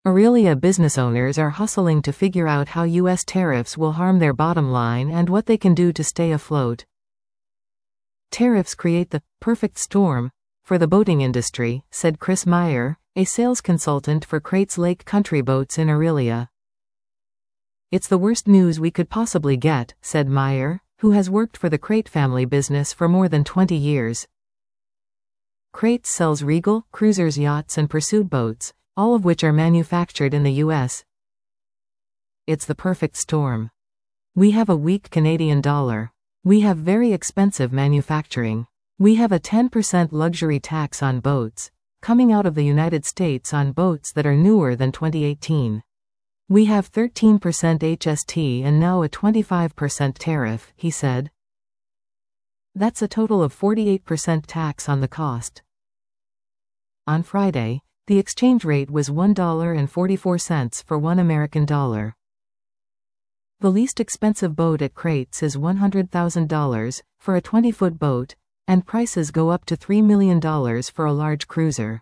Aurelia business owners are hustling to figure out how U.S. tariffs will harm their bottom line and what they can do to stay afloat. Tariffs create the perfect storm for the boating industry, said Chris Meyer, a sales consultant for Crates Lake Country Boats in Aurelia. It's the worst news we could possibly get, said Meyer, who has worked for the Crate family business for more than 20 years. Crates sells Regal, cruisers, yachts and pursuit boats, all of which are manufactured in the U.S. It's the perfect storm. We have a weak Canadian dollar. We have very expensive manufacturing. We have a 10% luxury tax on boats, coming out of the United States on boats that are newer than 2018. We have 13% HST and now a 25% tariff, he said. That's a total of 48% tax on the cost. On Friday, the exchange rate was $1.44 for $1 American dollar. The least expensive boat at Crates is $100,000 for a 20-foot boat, and prices go up to $3 million for a large cruiser.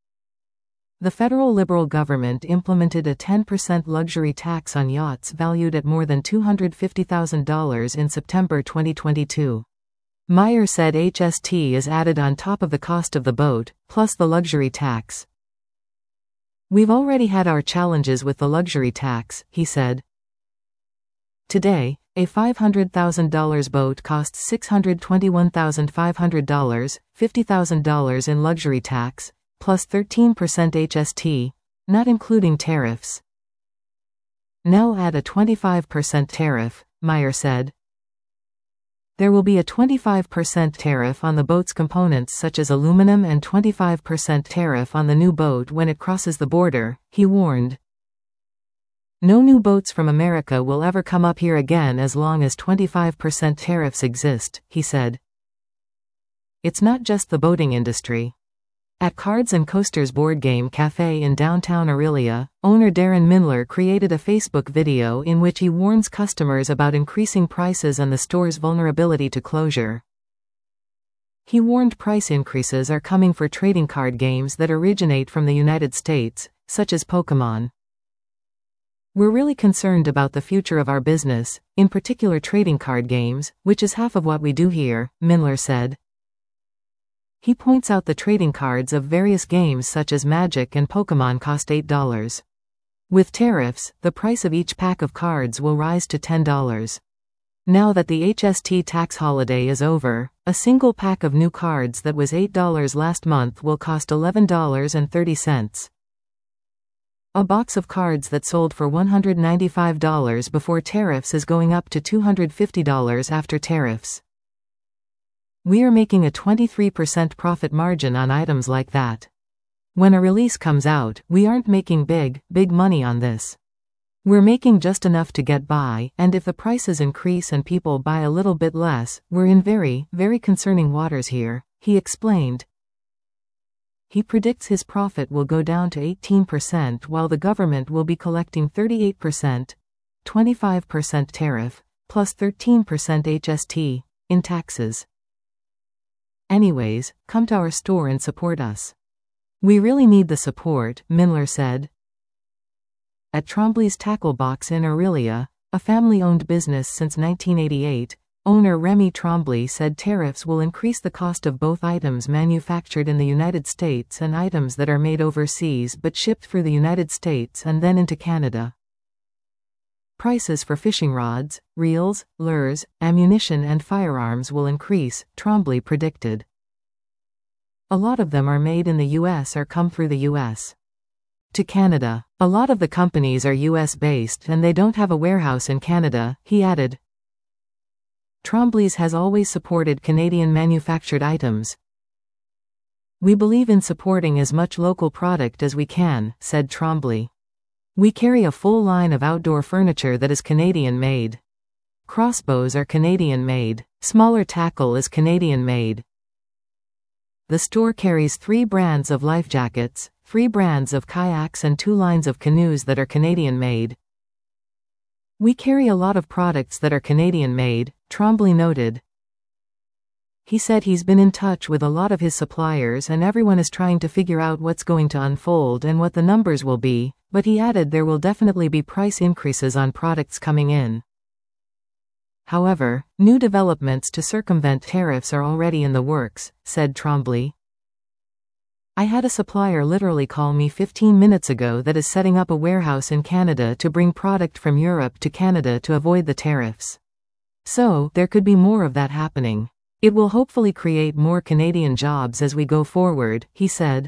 The federal Liberal government implemented a 10% luxury tax on yachts valued at more than $250,000 in September 2022. Meyer said HST is added on top of the cost of the boat, plus the luxury tax. We've already had our challenges with the luxury tax, he said. Today, a $500,000 boat costs $621,500, $50,000 in luxury tax, plus 13% HST, not including tariffs. Now add a 25% tariff, Meyer said. There will be a 25% tariff on the boat's components such as aluminum and 25% tariff on the new boat when it crosses the border, he warned. No new boats from America will ever come up here again as long as 25% tariffs exist, he said. It's not just the boating industry. At Cards and Coasters Board Game Cafe in downtown Aurelia, owner Darren Mindler created a Facebook video in which he warns customers about increasing prices and the store's vulnerability to closure. He warned price increases are coming for trading card games that originate from the United States, such as Pokémon. We're really concerned about the future of our business, in particular trading card games, which is half of what we do here, Mindler said. He points out the trading cards of various games such as Magic and Pokémon cost $8. With tariffs, the price of each pack of cards will rise to $10. Now that the HST tax holiday is over, a single pack of new cards that was $8 last month will cost $11.30. A box of cards that sold for $195 before tariffs is going up to $250 after tariffs. We are making a 23% profit margin on items like that. When a release comes out, we aren't making big money on this. We're making just enough to get by, and if the prices increase and people buy a little bit less, we're in very concerning waters here, he explained. He predicts his profit will go down to 18% while the government will be collecting 38%, 25% tariff, plus 13% HST, in taxes. Anyways, come to our store and support us. We really need the support, Mindler said. At Trombley's Tackle Box in Aurelia, a family-owned business since 1988, owner Remy Trombley said tariffs will increase the cost of both items manufactured in the United States and items that are made overseas but shipped through the United States and then into Canada. Prices for fishing rods, reels, lures, ammunition and firearms will increase, Trombley predicted. A lot of them are made in the U.S. or come through the U.S. to Canada. A lot of the companies are U.S.-based and they don't have a warehouse in Canada, he added. Trombley's has always supported Canadian-manufactured items. We believe in supporting as much local product as we can, said Trombley. We carry a full line of outdoor furniture that is Canadian-made. Crossbows are Canadian-made. Smaller tackle is Canadian-made. The store carries 3 brands of life jackets, 3 brands of kayaks and 2 lines of canoes that are Canadian-made. We carry a lot of products that are Canadian-made, Trombley noted. He said he's been in touch with a lot of his suppliers and everyone is trying to figure out what's going to unfold and what the numbers will be, but he added there will definitely be price increases on products coming in. However, new developments to circumvent tariffs are already in the works, said Trombley. I had a supplier literally call me 15 minutes ago that is setting up a warehouse in Canada to bring product from Europe to Canada to avoid the tariffs. So, there could be more of that happening. It will hopefully create more Canadian jobs as we go forward, he said.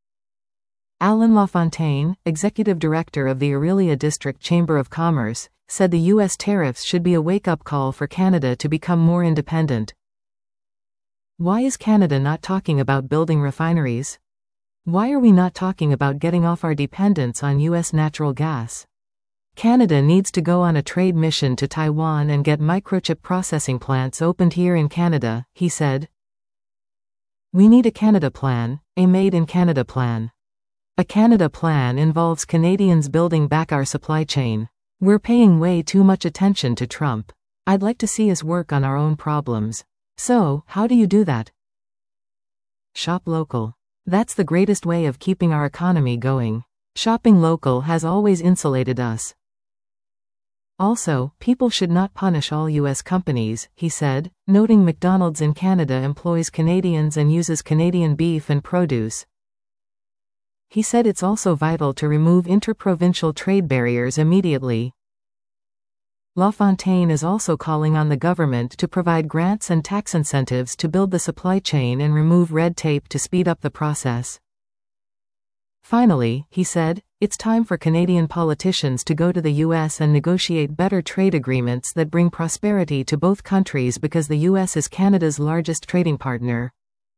Alan LaFontaine, executive director of the Orillia District Chamber of Commerce, said the U.S. tariffs should be a wake-up call for Canada to become more independent. Why is Canada not talking about building refineries? Why are we not talking about getting off our dependence on U.S. natural gas? Canada needs to go on a trade mission to Taiwan and get microchip processing plants opened here in Canada, he said. We need a Canada plan, a Made in Canada plan. A Canada plan involves Canadians building back our supply chain. We're paying way too much attention to Trump. I'd like to see us work on our own problems. So, how do you do that? Shop local. That's the greatest way of keeping our economy going. Shopping local has always insulated us. Also, people should not punish all U.S. companies, he said, noting McDonald's in Canada employs Canadians and uses Canadian beef and produce. He said it's also vital to remove interprovincial trade barriers immediately. LaFontaine is also calling on the government to provide grants and tax incentives to build the supply chain and remove red tape to speed up the process. Finally, he said, it's time for Canadian politicians to go to the U.S. and negotiate better trade agreements that bring prosperity to both countries because the U.S. is Canada's largest trading partner.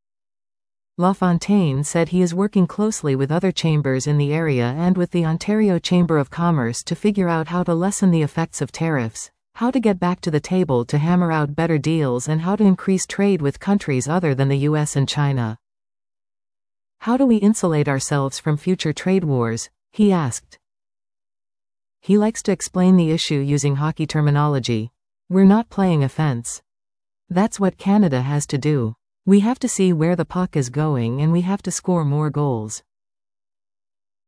LaFontaine said he is working closely with other chambers in the area and with the Ontario Chamber of Commerce to figure out how to lessen the effects of tariffs, how to get back to the table to hammer out better deals, and how to increase trade with countries other than the US and China. How do we insulate ourselves from future trade wars? He asked. He likes to explain the issue using hockey terminology. We're not playing offense. That's what Canada has to do. We have to see where the puck is going and we have to score more goals.